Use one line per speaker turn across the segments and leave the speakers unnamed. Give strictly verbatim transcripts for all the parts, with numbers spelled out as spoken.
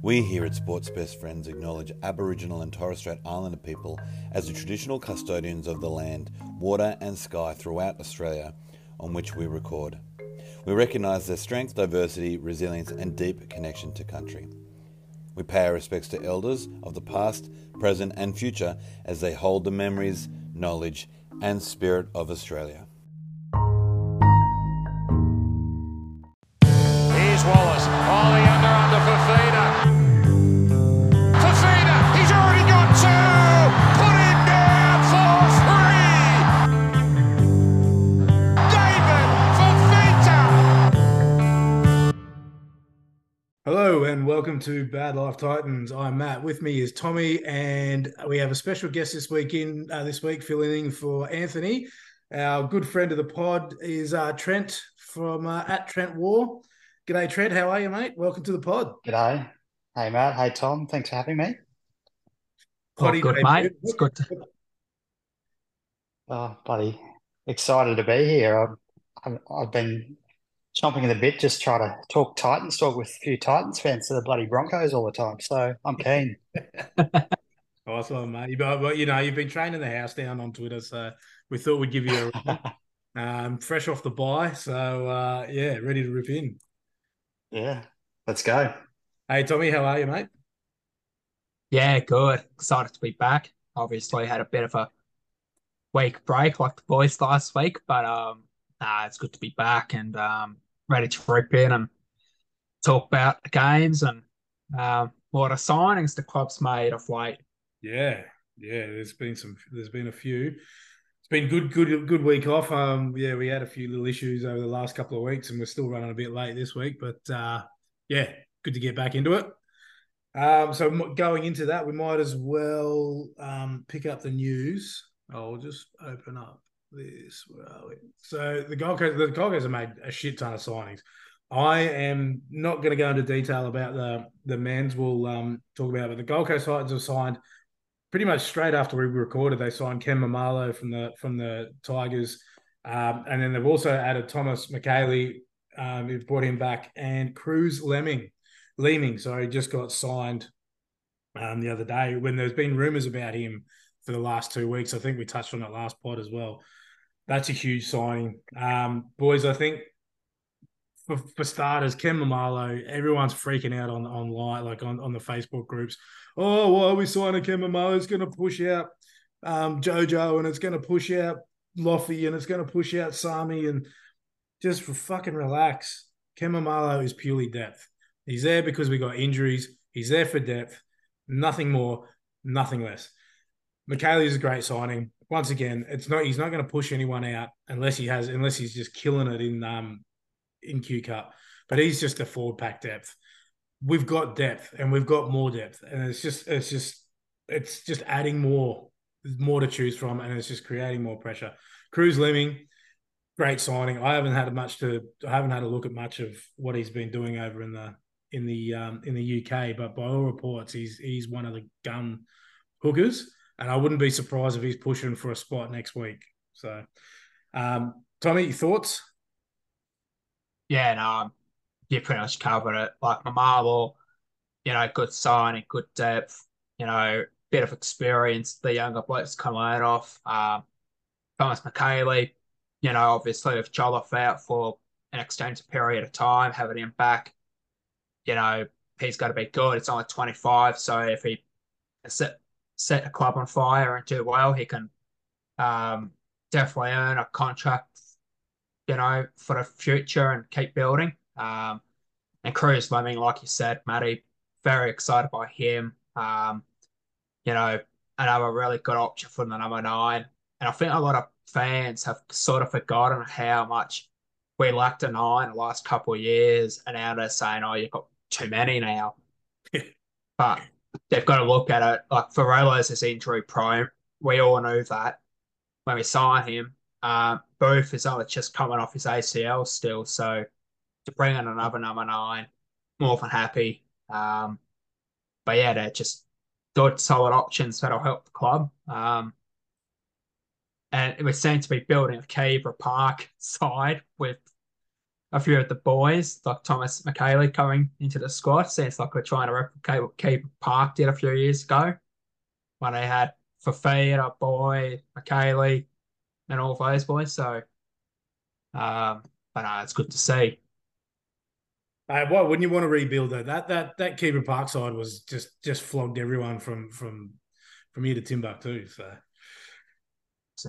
We here at Sports Best Friends acknowledge Aboriginal and Torres Strait Islander people as the traditional custodians of the land, water and sky throughout Australia on which we record. We recognise their strength, diversity, resilience and deep connection to country. We pay our respects to elders of the past, present and future as they hold the memories, knowledge and spirit of Australia.
Here's Wallace. Oh, the under under Fafita. Fafita, he's already got two. Put him down for three. David Fafita.
Hello and welcome to Bad Life Titans. I'm Matt. With me is Tommy, and we have a special guest this week in uh, this week filling in for Anthony. Our good friend of the pod is uh, Trent from uh, at Trent War. G'day, Trent. How are you, mate? Welcome to the pod.
G'day. Hey, Matt. Hey, Tom. Thanks for having me.
Oh,
Potty
good,
day,
mate.
dude.
It's good. To...
Oh, buddy. Excited to be here. I've, I've, I've been chomping at the bit, just trying to talk Titans, talk with a few Titans fans to the bloody Broncos all the time. So I'm keen.
Awesome, mate. But, but you know, you've been training the house down on Twitter, so we thought we'd give you a um, fresh off the bye. So uh, yeah, ready to rip in.
Yeah, let's go.
Hey, Tommy, how are you, mate?
Yeah, good. Excited to be back. Obviously, had a bit of a week break like the boys last week, but um, nah, it's good to be back and um, ready to rip in and talk about the games and um, what are signings the club's made of late.
Yeah, yeah. There's been some. There's been a few. It's been good, good, good week off. Um, yeah, we had a few little issues over the last couple of weeks, and we're still running a bit late this week. But uh, yeah, good to get back into it. Um, so going into that, we might as well um, pick up the news. I'll just open up this. Where are we? So the Gold Coast, the Gold Coast have made a shit ton of signings. I am not going to go into detail about the the men's. We'll um, talk about it. But the Gold Coast Titans have signed pretty much straight after we recorded. They signed Ken Mamalo from the from the Tigers, um, and then they've also added Thomas McKaylee. Um, who brought him back, and Cruz Lemming, Leeming, sorry, just got signed um, the other day. When there's been rumours about him for the last two weeks, I think we touched on it last pod as well. That's a huge signing, um, boys. I think. For, for starters, Ken Mamalo, everyone's freaking out on online, like on, on the Facebook groups. Oh, why are we signing Ken Mamalo? It's going to push out um, Jojo, and it's going to push out Loffy, and it's going to push out Sami, and just for fucking relax. Ken Mamalo is purely depth. He's there because we got injuries. He's there for depth. Nothing more, nothing less. McKaylee is a great signing. Once again, it's not. He's not going to push anyone out unless he has, unless he's just killing it in um. in Q Cup, but he's just a forward pack depth. We've got depth and we've got more depth, and it's just it's just it's just adding more. There's more to choose from, and it's just creating more pressure. Cruz Lemming, great signing. I haven't had much to I haven't had a look at much of what he's been doing over in the in the um, in the U K, but by all reports, he's he's one of the gun hookers, and I wouldn't be surprised if he's pushing for a spot next week. So, um, Tommy, thoughts?
Yeah, no, you pretty much covered it. Like Mamalo, you know, good signing, good depth, you know, bit of experience. The younger blokes come out off. Um, Thomas McKaylee, you know, obviously if Jolliffe out for an extended period of time, having him back, you know, he's got to be good. It's only twenty-five, so if he set set the club on fire and do well, he can um, definitely earn a contract, you know, for the future and keep building. Um, and Cruz Lemming, like you said, Matty, very excited by him. Um, you know, another really good option for the number nine. And I think a lot of fans have sort of forgotten how much we lacked a nine the last couple of years. And now they're saying, oh, you've got too many now. But they've got to look at it. Like Varela's is injury prone. We all knew that when we signed him. Um, Booth is only just coming off his A C L still. So to bring in another number nine, more than happy. Um, but yeah, they're just good, solid options that'll help the club. Um, and we seem to be building a Kebra Park side with a few of the boys, like Thomas McKaylee, coming into the squad. Seems like we're trying to replicate what Keeper Park did a few years ago when they had Fafita, Boyd, McKaylee, and all those boys. So, um, but no, it's good to see.
Uh, why wouldn't you want to rebuild that? That that that Keeper Park side was just just flogged everyone from from from here to Timbuktu. So,
So,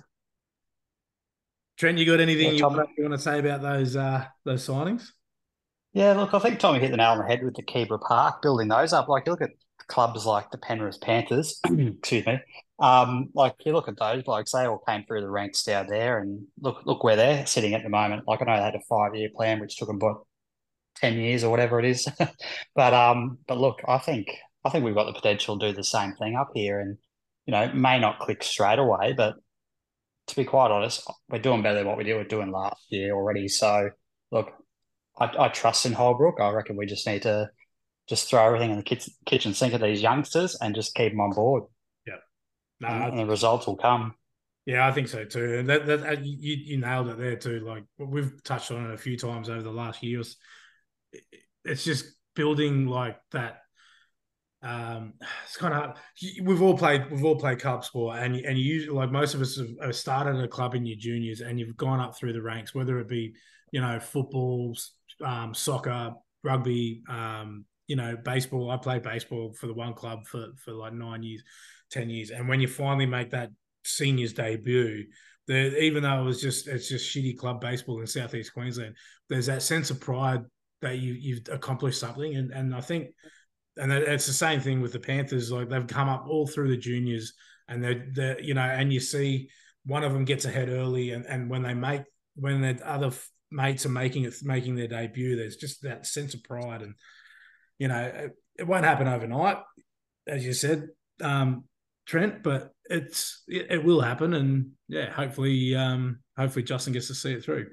Trent, you got anything
Yeah,
you
Tom.
want, you want to say about those uh those signings?
Yeah, look, I think Tommy hit the nail on the head with the Keebra Park, building those up. Like, you look at clubs like the Penrith Panthers, excuse me. Um, like, you look at those blokes, they all came through the ranks down there, and look look where they're sitting at the moment. Like, I know they had a five-year plan, which took them, what, ten years or whatever it is. But um, but look, I think I think we've got the potential to do the same thing up here, and you know, it may not click straight away, but to be quite honest, we're doing better than what we were doing last year already. So, look, I, I trust in Holbrook. I reckon we just need to just throw everything in the kitchen, kitchen sink at these youngsters and just keep them on board,
Yeah, no,
and,
I,
and the results will come.
yeah, I think so too. And that that uh, you you nailed it there too. Like we've touched on it a few times over the last years. It's just building like that. Um, it's kind of we've all played we've all played club sport, and and you like most of us have, have started a club in your juniors, and you've gone up through the ranks, whether it be you know football, um, soccer, rugby, um, you know baseball. I played baseball for the one club for for like nine years, ten years, and when you finally make that seniors debut, the even though it was just it's just shitty club baseball in Southeast Queensland, there's that sense of pride that you you've accomplished something, and and I think and it's the same thing with the Panthers. Like they've come up all through the juniors, and they're, they're you know, and you see one of them gets ahead early, and, and when they make when their other mates are making it making their debut, there's just that sense of pride, and you know, it, it won't happen overnight, as you said, um, Trent, but it's it, it will happen, and yeah, hopefully, um, hopefully Justin gets to see it through.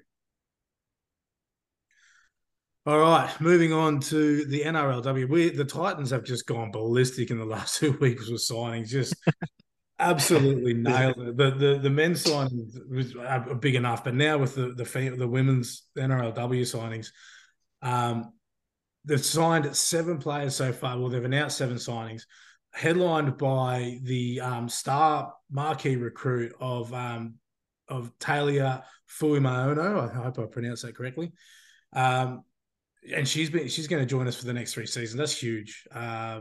All right, moving on to the N R L W. We the Titans have just gone ballistic in the last two weeks with signings, just absolutely nailed it. The the the men's signing was big enough, but now with the the the women's N R L W signings, um, they've signed seven players so far. Well, they've announced seven signings, headlined by the um, star marquee recruit of um, of Talia Fuimaono. I hope I pronounced that correctly. Um, and she's been she's going to join us for the next three seasons. That's huge. Uh,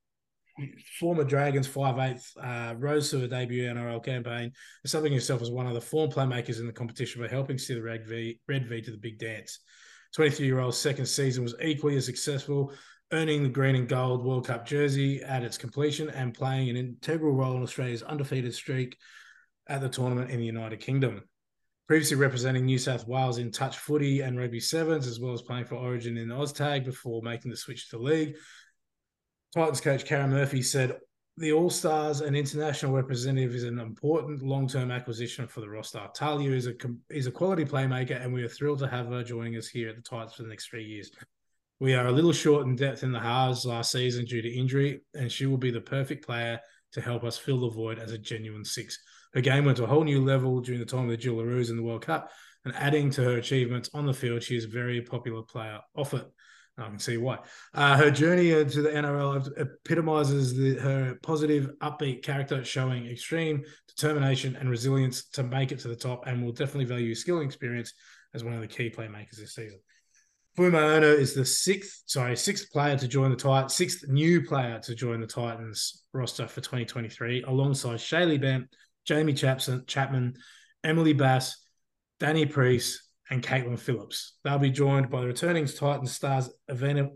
former Dragons five eighth uh, rose to a debut N R L campaign, establishing herself as one of the form playmakers in the competition by helping steer the Red V, Red V to the big dance. twenty-three-year-old second season was equally as successful, earning the green and gold World Cup jersey at its completion and playing an integral role in Australia's undefeated streak at the tournament in the United Kingdom. Previously representing New South Wales in touch footy and rugby sevens, as well as playing for Origin in Oztag before making the switch to league. Titans coach Karen Murphy said, the All-Stars and international representative is an important long-term acquisition for the roster. Talia is a is a quality playmaker, and we are thrilled to have her joining us here at the Titans for the next three years. We are a little short in depth in the halves last season due to injury, and she will be the perfect player to help us fill the void as a genuine six. Her game went to a whole new level during the time of the Jillaroos in the World Cup, and adding to her achievements on the field, she is a very popular player off it. I can see why. Uh, her journey to the N R L epitomizes the, her positive, upbeat character, showing extreme determination and resilience to make it to the top, and will definitely value skill and experience as one of the key playmakers this season. Fuimaono is the sixth, sorry, sixth player to join the Titans, sixth new player to join the Titans roster for twenty twenty-three, alongside Shaylee Bent, Jamie Chapson, Chapman, Emily Bass, Danny Priest, and Caitlin Phillips. They'll be joined by the returning Titans stars Evenia,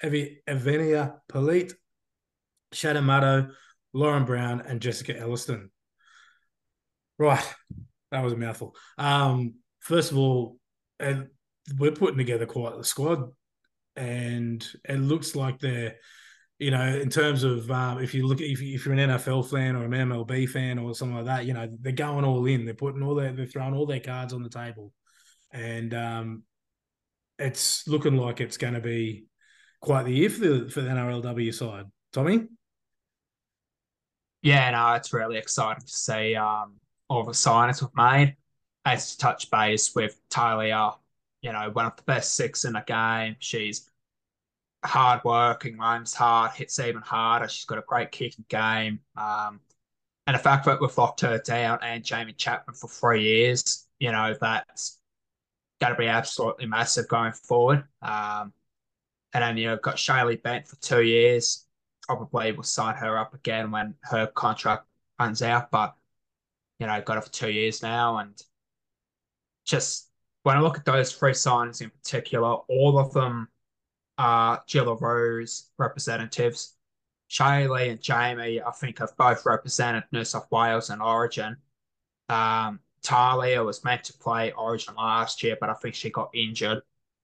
Evenia Polite, Shannon Maddow, Lauren Brown, and Jessica Elliston. Right, that was a mouthful. Um, first of all, and we're putting together quite the squad, and it looks like they're, you know, in terms of um, if you look at if, you, if you're an N F L fan or an M L B fan or something like that, you know, they're going all in. They're putting all their, they're throwing all their cards on the table, and um, it's looking like it's going to be quite the year for the for the N R L W side. Tommy,
yeah, no, it's really exciting to see um, all the signings we've made. As to touch base with Talia, you know, one of the best six in the game. She's hard working, runs hard, hits even harder. She's got a great kicking game. Um, and the fact that we've locked her down and Jamie Chapman for three years, you know, that's going to be absolutely massive going forward. Um, and then, you know, got Shaylee Bent for two years. Probably will sign her up again when her contract runs out, but, you know, got her for two years now. And just when I look at those three signings in particular, all of them are Jillaroos representatives. Shaylee and Jamie, I think, have both represented New South Wales and Origin. Um, Talia was meant to play Origin last year, but I think she got injured.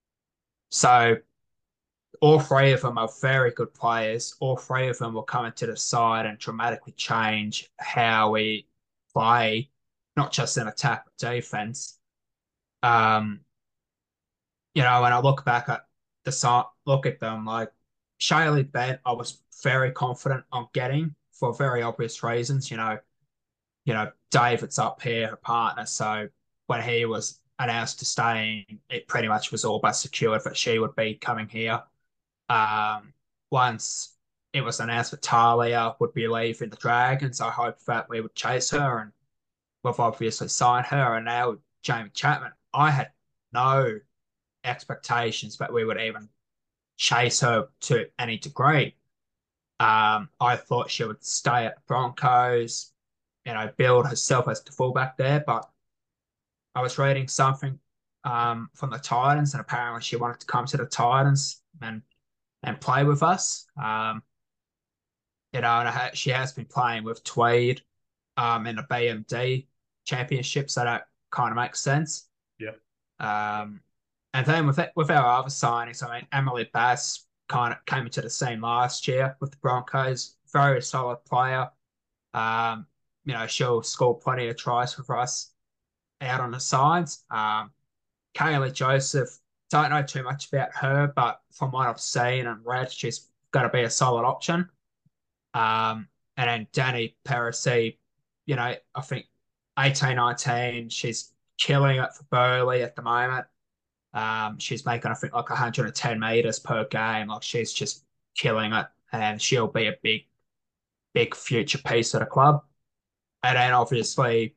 So all three of them are very good players. All three of them will come into the side and dramatically change how we play, not just in attack but defense. Um, you know, when I look back at the side, look at them, like Shaylee Bent, I was very confident on getting for very obvious reasons. You know, you know, David's up here, her partner. So when he was announced to stay, it pretty much was all but secured that she would be coming here. Um, once it was announced that Talia would be leaving the Dragons, I hoped that we would chase her, and we've obviously signed her. And now Jamie Chapman, I had no expectations that we would even chase her to any degree. Um, I thought she would stay at the Broncos, you know, build herself as the fullback there. But I was reading something um, from the Titans, and apparently she wanted to come to the Titans and and play with us. Um, you know, and ha- she has been playing with Tweed um, in the B M D championship, so that kind of makes sense.
Yeah.
Um, and then with it, with our other signings, I mean, Emily Bass kind of came into the scene last year with the Broncos. Very solid player. Um, you know, she'll score plenty of tries for us out on the sides. Um, Kaylee Joseph, don't know too much about her, but from what I've seen and read, she's got to be a solid option. Um, and then Danny Parisi, you know, I think eighteen, nineteen, she's killing it for Burleigh at the moment. Um, she's making, I think, like one hundred ten meters per game. Like, she's just killing it, and she'll be a big, big future piece of the club. And then obviously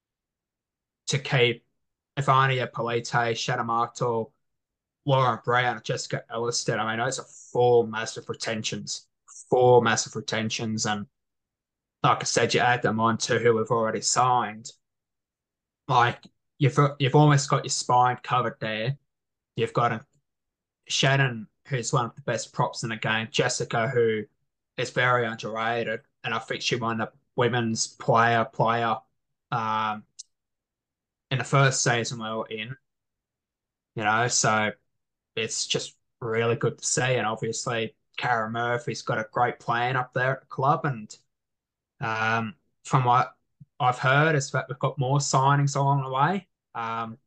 to keep Ivania Polite, Shannon Martel, Lauren Brown, Jessica Elliston. I mean, those are four massive retentions, four massive retentions. And like I said, you add them on to who we've already signed. Like, you've you've almost got your spine covered there. You've got a Shannon, who's one of the best props in the game, Jessica, who is very underrated, and I think she won the women's player player um, in the first season we were in. You know, so it's just really good to see. And obviously, Kara Murphy's got a great plan up there at the club. And um, from what I've heard, is that we've got more signings along the way. Um,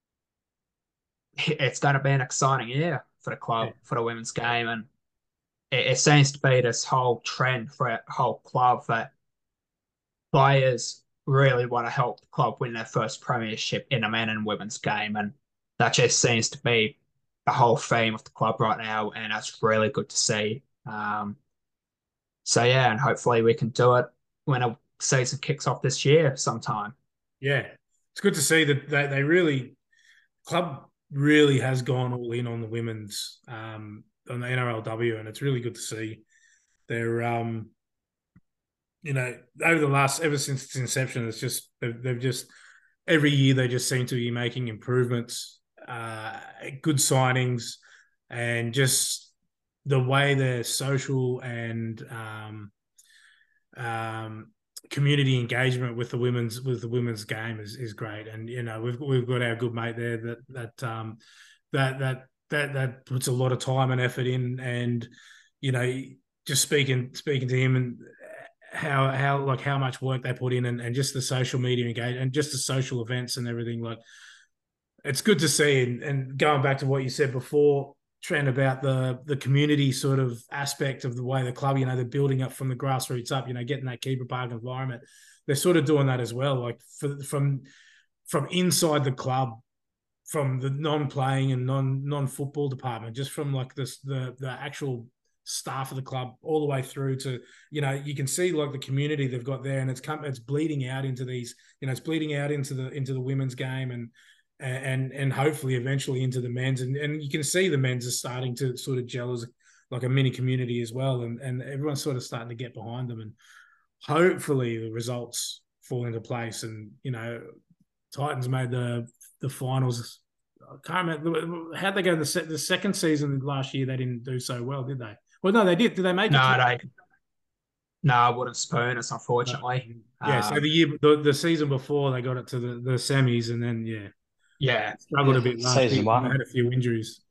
it's going to be an exciting year for the club, yeah. for the women's game. And it, it seems to be this whole trend for a whole club that players really want to help the club win their first premiership in a men and women's game. And that just seems to be the whole theme of the club right now. And that's really good to see. Um, so, yeah, and hopefully we can do it when a season kicks off this year sometime.
Yeah, it's good to see that they, they really, club really has gone all in on the women's, um, on the N R L W, and it's really good to see. They're, um, you know, over the last, ever since its inception, it's just, they've, they've just, every year they just seem to be making improvements, uh, good signings, and just the way their social and um, um, community engagement with the women's with the women's game is, is great. And you know, we've we've got our good mate there that that um, that that that that puts a lot of time and effort in, and you know, just speaking speaking to him and how how like how much work they put in, and, and just the social media engagement and just the social events and everything. Like, it's good to see. And, and going back to what you said before, Trent, about the the community sort of aspect of the way the club, you know, they're building up from the grassroots up, you know, getting that Keeper Park environment. They're sort of doing that as well, like for, from from inside the club, from the non-playing and non non-football department, just from like this the the actual staff of the club all the way through to, you know, you can see like the community they've got there, and it's come it's bleeding out into these, you know, it's bleeding out into the into the women's game, and and and hopefully eventually into the men's, and and you can see the men's are starting to sort of gel as like a mini community as well, and and everyone's sort of starting to get behind them, and hopefully the results fall into place. And you know, Titans made the the finals. I can't remember how'd they go in the, se- the second season last year. They didn't do so well, did they? Well, no, they did. Did they make
No,
it?
they, no, I wouldn't spoon us, unfortunately.
Yeah, so
Um,
the year the, the season before they got it to the, the semis, and then yeah,
yeah,
struggled
Yeah,
a bit last
season
year.
one.
They had a few injuries.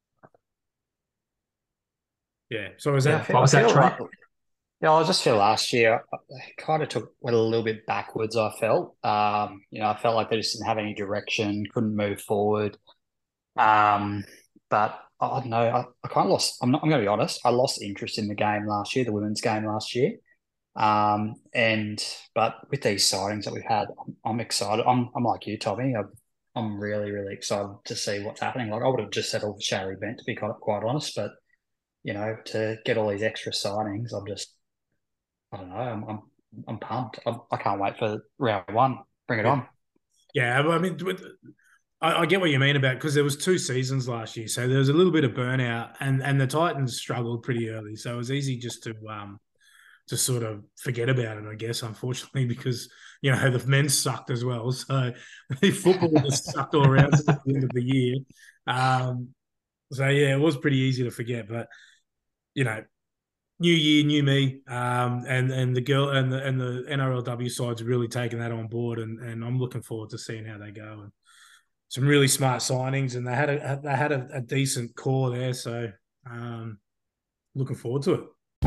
Yeah. So is
Yeah, I
that
feel,
What was
I
that,
feel
Trent?
like, yeah, I just feel last year kind of took went a little bit backwards. I felt, um, you know, I felt like they just didn't have any direction, couldn't move forward. Um, but I don't know. I, I kind of lost. I'm not. I'm going to be honest. I lost interest in the game last year, the women's game last year. Um, and but with these signings that we've had, I'm, I'm excited. I'm I'm like you, Tommy. I'm, I'm really really excited to see what's happening. Like I would have just settled for Shari Bent to be quite quite honest, but you know, to get all these extra signings, I'm just I don't know. I'm I'm, I'm pumped. I'm, I can't wait for round one. Bring it
yeah.
on.
Yeah, I mean, I, I get what you mean about, because there was two seasons last year, so there was a little bit of burnout, and and the Titans struggled pretty early, so it was easy just to um to sort of forget about it, I guess, unfortunately, because you know the men sucked as well, so football just sucked all around at the end of the year. Um, so yeah, it was pretty easy to forget, but you know, new year, new me, um, and and the girl and the and the N R L W side's really taken that on board, and and I'm looking forward to seeing how they go. And some really smart signings, and they had a they had a, a decent core there, so um, looking forward to it.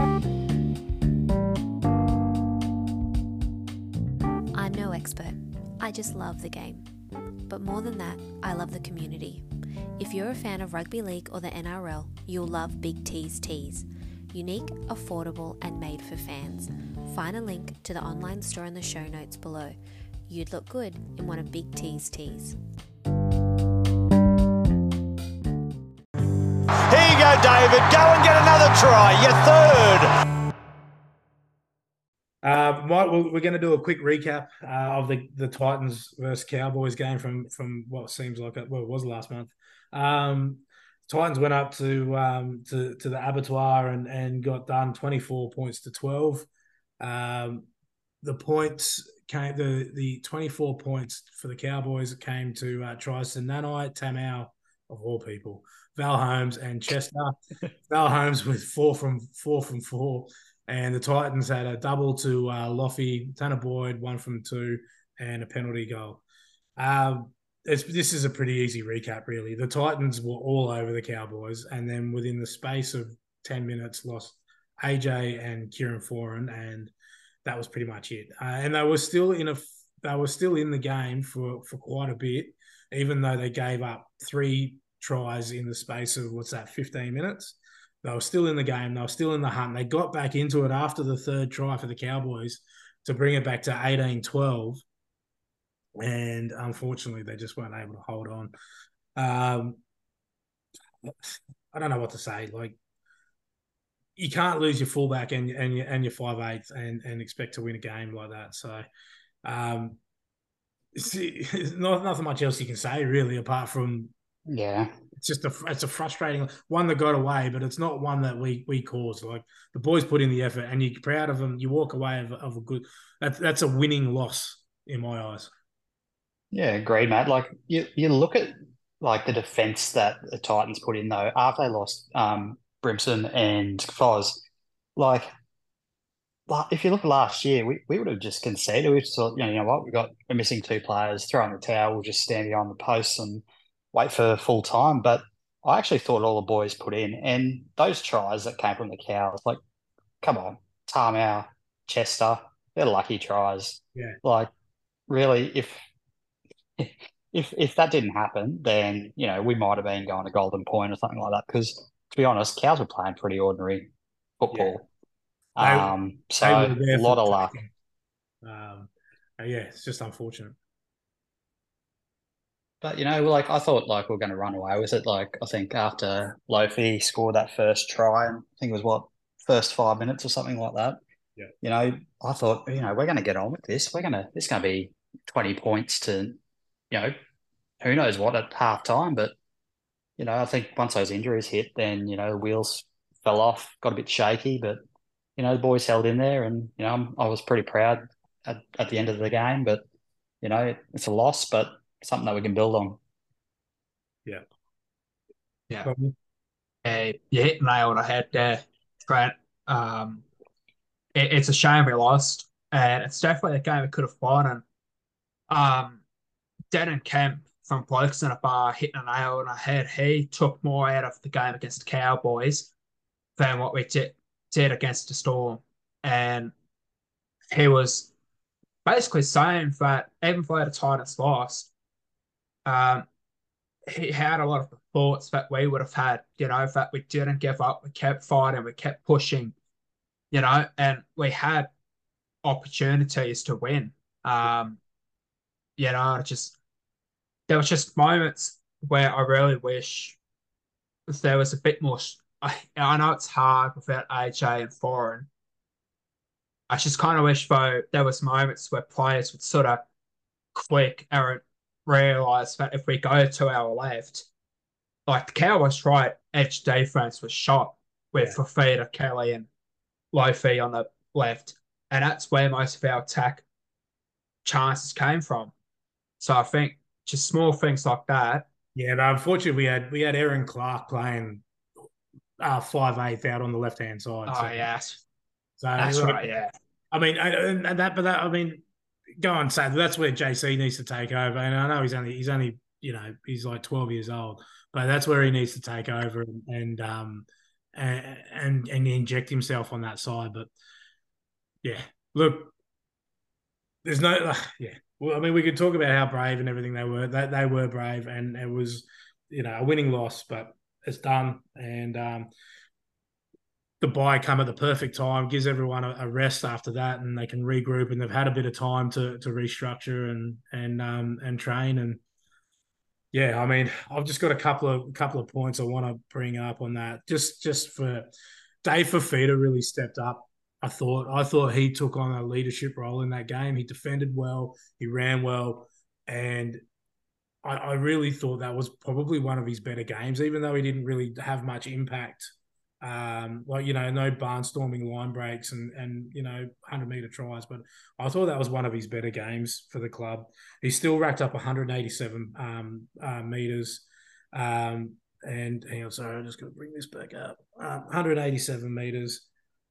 I'm no expert. I just love the game. But more than that, I love the community. If you're a fan of rugby league or the N R L, you'll love Big T's Tees. Unique, affordable, and made for fans. Find a link to the online store in the show notes below. You'd look good in one of Big T's tees.
Here you go, David. Go and get another try. Your third.
Uh, Mike, we're going to do a quick recap uh, of the, the Titans versus Cowboys game from from what seems like it, well, it was last month. Um, Titans went up to um, to to the abattoir and and got done twenty-four points to twelve. Um, the points came the the twenty-four points for the Cowboys came to uh, Tristan Nanai, Tamau of all people, Val Holmes and Chester. Val Holmes with four from four from four. And the Titans had a double to uh, Loffy, Tanner Boyd, one from two, and a penalty goal. Um, it's, this is a pretty easy recap, really. The Titans were all over the Cowboys, and then within the space of ten minutes, lost A J and Kieran Foran, and that was pretty much it. Uh, and they were still in a they were still in the game for for quite a bit, even though they gave up three tries in the space of what's that, fifteen minutes. They were still in the game. They were still in the hunt. They got back into it after the third try for the Cowboys to bring it back to eighteen twelve. And unfortunately, they just weren't able to hold on. Um, I don't know what to say. Like, you can't lose your fullback and and your and your five eighth and and expect to win a game like that. So, um, see, not nothing much else you can say really, apart from
Yeah.
it's just a it's a frustrating one that got away, but it's not one that we we caused. Like the boys put in the effort, and you're proud of them. You walk away of, of a good. That's that's a winning loss in my eyes.
Yeah, agreed, Matt. Like you, you look at like the defense that the Titans put in though after they lost um, Brimson and Foz. Like, like, if you look at last year, we, we would have just conceded. We just thought, you know, you know what, we got we're missing two players. Throw in the towel. We'll just stand behind the posts and wait for full time. But I actually thought all the boys put in, and those tries that came from the Cows, like, come on, Tarmow, Chester, they're lucky tries.
Yeah.
Like, really, if if if that didn't happen, then you know we might have been going to Golden Point or something like that. Because to be honest, Cows were playing pretty ordinary football.
Yeah.
Um,
They
so
were there
a
for
lot of
the
luck.
taking. Um, yeah, it's just unfortunate.
But you know, like I thought, like we are going to run away with it. Like I think after Lofi scored that first try, I think it was what first five minutes or something like that.
Yeah.
You know, I thought, you know, we're going to get on with this. We're going to this is going to be twenty points to, you know, who knows what at half time. But you know, I think once those injuries hit, then you know, the wheels fell off, got a bit shaky. But you know, the boys held in there, and you know, I was pretty proud at, at the end of the game. But you know, it's a loss, but something that we can build on.
Yeah.
Yeah.
Probably.
Uh, you hit the nail on the head there, Trent. Um, it, it's a shame we lost, and it's definitely a game we could have won. And um, Denon Kemp from Blokes in a Bar hitting a nail on the head. He took more out of the game against the Cowboys than what we did, did against the Storm. And he was basically saying that even though the Titans lost, um, he had a lot of the thoughts that we would have had, you know, that we didn't give up, we kept fighting, we kept pushing, you know, and we had opportunities to win. Um, you know, it just there was just moments where I really wish there was a bit more. I, I know it's hard without A J and Foreign. I just kind of wish though there was moments where players would sort of click and realize that if we go to our left, like the Cowboys' right edge defense was shot with
Yeah.
Fafita, Kelly, and Lofi on the left, and that's where most of our attack chances came from. So I think just small things like that.
Yeah, but unfortunately, we had we had Aaron Clark playing uh, five eighth out on the left hand side.
Oh
so,
yes,
so
that's
like,
right. Yeah,
I mean, and, and that, but that, I mean, go on, say that's where J C needs to take over. And I know he's only he's only you know he's like twelve years old, but that's where he needs to take over and, and um and, and and inject himself on that side. But yeah, look, there's no uh, yeah. Well, I mean, we could talk about how brave and everything they were. They they were brave, and it was you know a winning loss, but it's done. And um, the bye come at the perfect time, gives everyone a, a rest after that, and they can regroup, and they've had a bit of time to to restructure and and um and train. And yeah, I mean, I've just got a couple of couple of points I want to bring up on that. Just just for Dave Fafita really stepped up. I thought I thought he took on a leadership role in that game. He defended well, he ran well, and I, I really thought that was probably one of his better games, even though he didn't really have much impact. Um, like you know, no barnstorming line breaks and and you know, hundred meter tries, but I thought that was one of his better games for the club. He still racked up one hundred eighty-seven um, uh, meters, um, and hang on, sorry, I'm just going to bring this back up. Um, one hundred eighty-seven meters,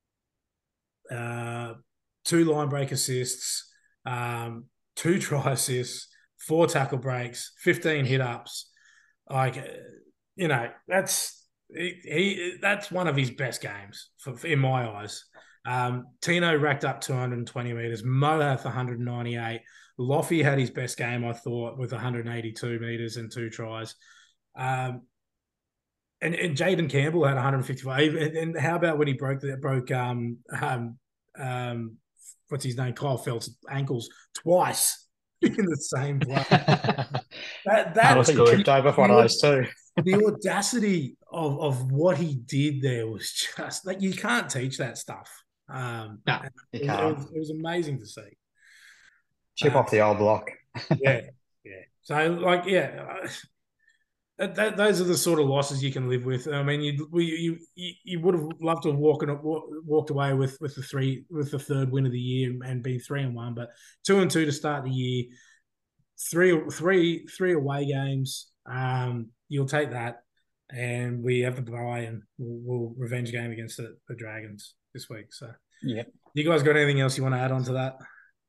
uh, two line break assists, um, two try assists, four tackle breaks, fifteen hit ups. Like, you know, that's he, he that's one of his best games for, in my eyes. Um, Tino racked up two hundred twenty meters, Moath one hundred ninety-eight. Lofi had his best game, I thought, with one hundred eighty-two meters and two tries. Um, and, and Jaden Campbell had one hundred fifty-five. And, and how about when he broke that broke um um um what's his name, Kyle Phelps' ankles twice in the same play. that that,
that was good. Tripped over one of those too.
The audacity of, of what he did there was just like you can't teach that stuff. Um,
no,
you can't. It was, it was amazing to see.
Chip uh, off the old block.
yeah, yeah. So like, yeah, that, that, those are the sort of losses you can live with. I mean, you you you, you would have loved to have walked walked away with with the three with the third win of the year and been three and one, but two and two to start the year, three three three away games. Um, you'll take that, and we have the bye, and we'll, we'll revenge game against the, the Dragons this week. So,
yeah,
you guys got anything else you want to add on to that?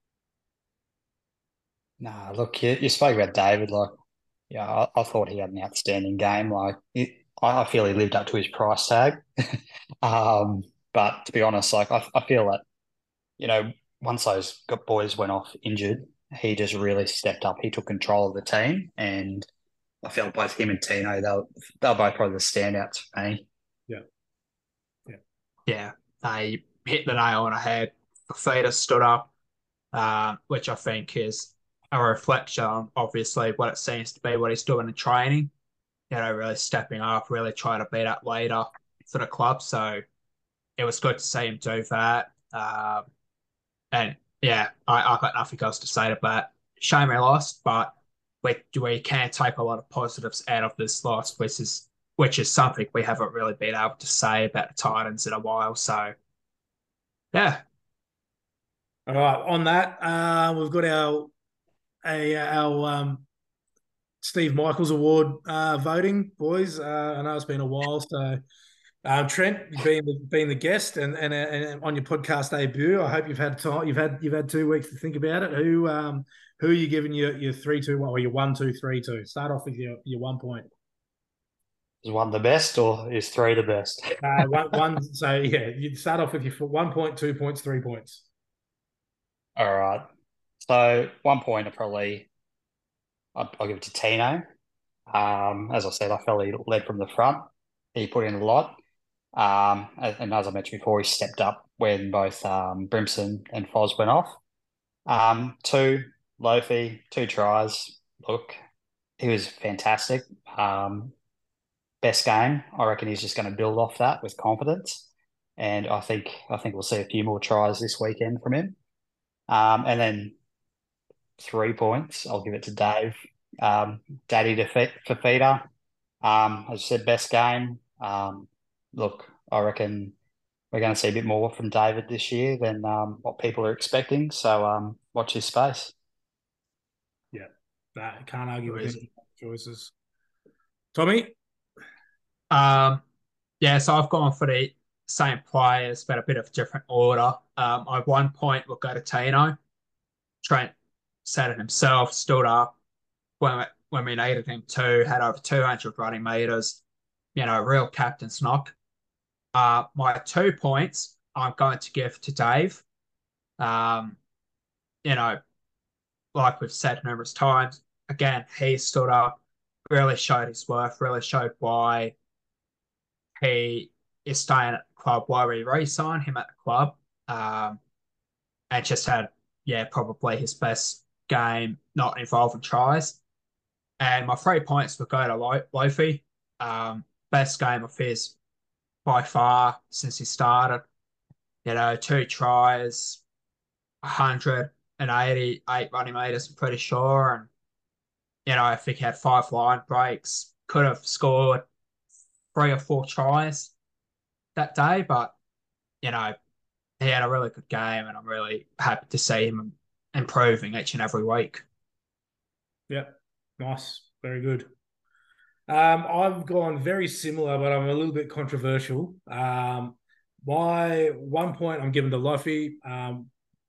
Nah, look, you, you spoke about David. Like, yeah, I, I thought he had an outstanding game. Like, it, I, I feel he lived up to his price tag. um, but to be honest, like, I, I feel that you know once those boys went off injured, he just really stepped up. He took control of the team, and I felt both him and Tino, they'll they'll both probably the standouts for me.
Yeah. Yeah.
Yeah. They hit the nail on the head. Fafita stood up, uh, which I think is a reflection on obviously what it seems to be what he's doing in training. You know, really stepping up, really trying to be that leader for the club. So it was good to see him do that. Um, and yeah, I, I've got nothing else to say about that. Shame we lost, but we we can take a lot of positives out of this loss, which is which is something we haven't really been able to say about the Titans in a while. So yeah.
All right. On that, uh, we've got our a, our um, Steve Michaels Award uh, voting, boys. Uh, I know it's been a while, so um, Trent, being the, being the guest and, and and on your podcast debut, I hope you've had time. You've had you've had two weeks to think about it. Who um who are you giving your your three two one or your one two three two? Start off with your your one point.
Is one the best or is three the best?
Uh, one, one. So yeah, you'd start off with your one point, two points, three points.
All right. So one point, I probably I'll, I'll give it to Tino. Um, as I said, I felt he led from the front. He put in a lot. Um, and, and as I mentioned before, he stepped up when both um, Brimson and Foz went off. Um, two, Lofi, two tries. Look, he was fantastic. Um, best game. I reckon he's just going to build off that with confidence. And I think I think we'll see a few more tries this weekend from him. Um, and then three points, I'll give it to Dave. Um, Daddy to Fifita. Um, as I said, best game. Um, look, I reckon we're going to see a bit more from David this year than um, what people are expecting. So um, watch his space.
Yeah, that can't argue with any choices. Tommy?
Um, yeah, so I've gone for the same players, but a bit of different order. Um, I one point will go to Tino. Trent said it himself, stood up when when we needed him to, had over two hundred running meters. You know, real captain's knock. Uh, my two points I'm going to give to Dave. Um, you know, like we've said numerous times, again, he stood up, really showed his worth, really showed why he is staying at the club, why we re-signed him at the club, um, and just had, yeah, probably his best game not involving tries. And my three points would go to Lo- Lofi. Um, best game of his by far since he started. You know, two tries, one hundred eighty-eight running meters, I'm pretty sure. And, you know, I think he had five line breaks, could have scored three or four tries that day, but, you know, he had a really good game and I'm really happy to see him improving each and every week.
Yep. Nice. Very good. Um, I've gone very similar, but I'm a little bit controversial. Um, my one point I'm giving to Lofi, um,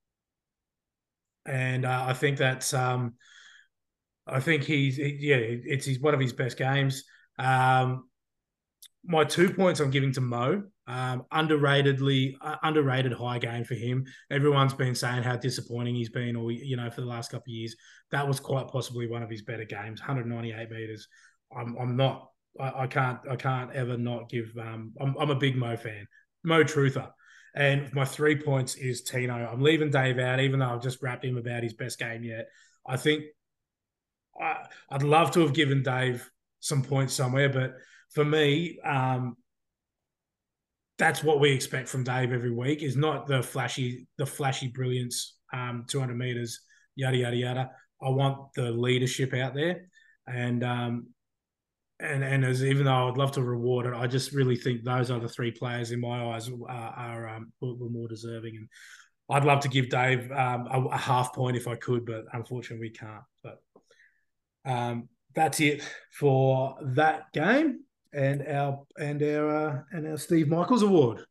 and uh, I think that's um, I think he's he, yeah, it's he's one of his best games. Um, my two points I'm giving to Mo. Um, underratedly uh, underrated high game for him. Everyone's been saying how disappointing he's been, or you know, for the last couple of years. That was quite possibly one of his better games. one ninety-eight meters. I'm I'm not. I, I can't. I can't ever not give. Um, I'm I'm a big Mo fan. Mo truther. And my three points is Tino. I'm leaving Dave out, even though I've just rapped him about his best game yet. I think I, I'd love to have given Dave some points somewhere, but for me, um, that's what we expect from Dave every week. Is not the flashy, the flashy brilliance, um, two hundred meters, yada yada yada. I want the leadership out there, and um, and and as even though I'd love to reward it, I just really think those are the three players in my eyes are, are um, were more deserving. And I'd love to give Dave um, a, a half point if I could, but unfortunately we can't. But um, that's it for that game. And our and our uh, and our Steve Michaels Award.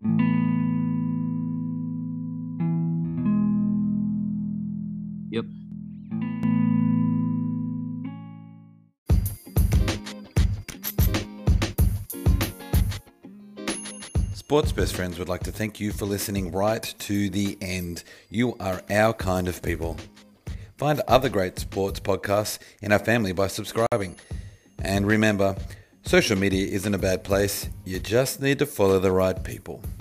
Yep.
Sports Best Friends would like to thank you for listening right to the end. You are our kind of people. Find other great sports podcasts in our family by subscribing. And remember, social media isn't a bad place. You just need to follow the right people.